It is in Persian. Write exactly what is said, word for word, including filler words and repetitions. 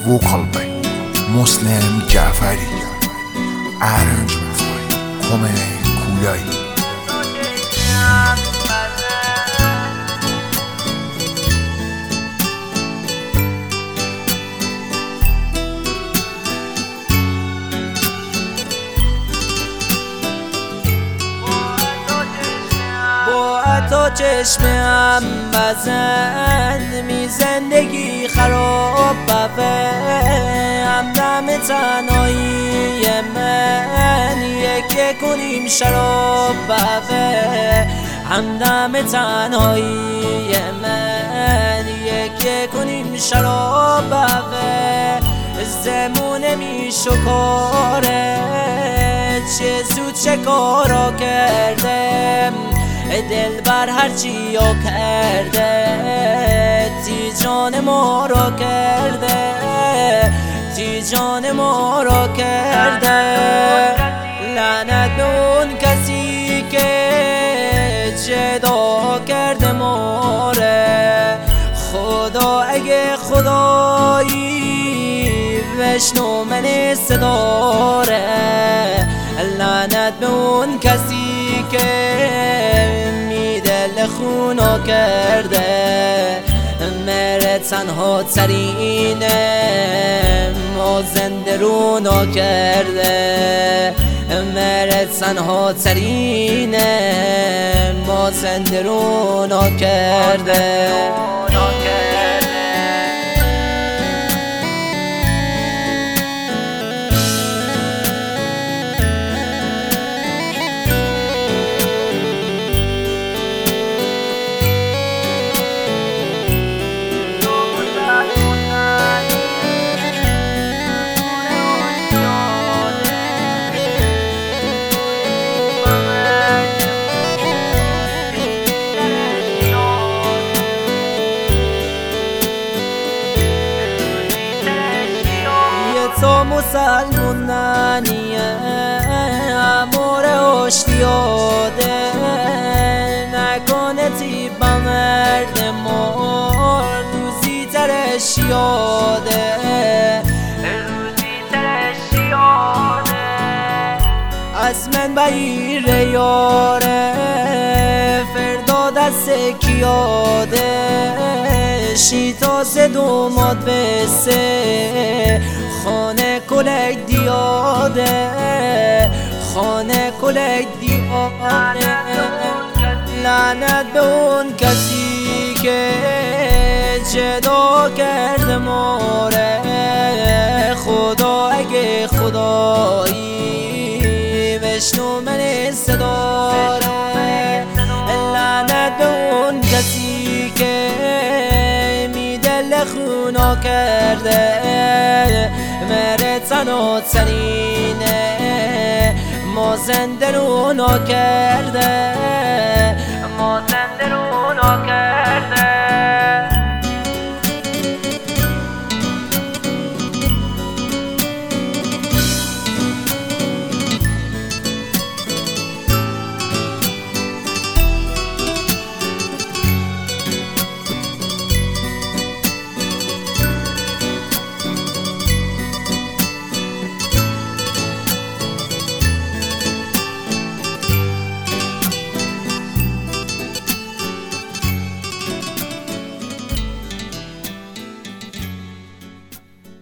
vocal by Muslim Jafari, arrangements by Kome Kulai. تو چشمم بزن می زندگی خراب ببه همدم تنهایی من یکی کنیم شراب ببه همدم تنهایی من یکی کنیم شراب ببه زمونه می شکاره چه زود چه کارا کردم دل بر هرچی یا کرده تی جان ما را کرده تی جان ما را کرده لعنت به اون کسی که جدا کرده ما را خدا اگه خدایی بشنو من صدا را لعنت به اون کسی که دل خونو کرده مره تنها ترینه ما زنده رونو کرده مره تنها ترینه ما زنده رونو کرده تو مسلمونانیه امور اشتیاده نکنه تی با مرد ما روزی ترش یاده روزی ترش یاده از من بگیره یاره فردا دست کیاده شیطا سه دومات بسه خانه کلک دیاده خانه کلک دیاده لعنت به اون کسی که جدا کرده ما را خدا اگه خدایی بشنو من صدا را لعنت به اون کسی که دل خونو کرده مره تنها ترینه ما زنده رونو کرده